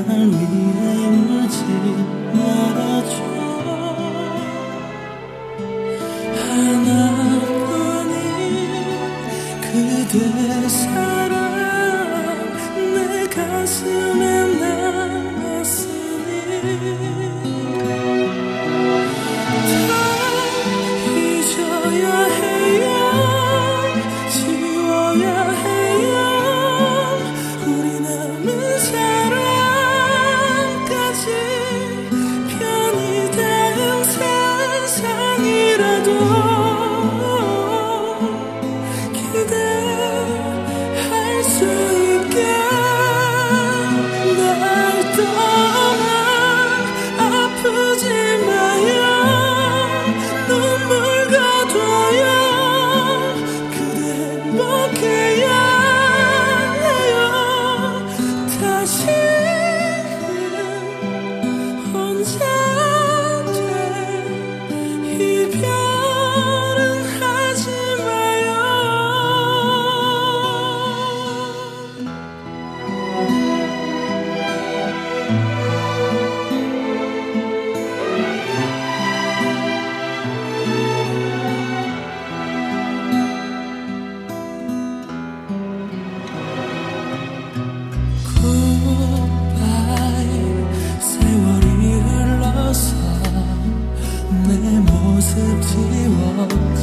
위해 울지 말아줘. 하나뿐인 그대 사랑 내 가슴에 남았으니 다 잊어야 해요. 지워야 해요. 우리 남은 사랑까지 편히 닿은 세상이라도 기대할 수 있게 날 떠나 아프지 마요. 눈물 가둬요. 그대 행복해야 해요. 다시는 혼자 돼 이별은 하지 마요. Goodbye. 세월이 흘러서 내 모습 지워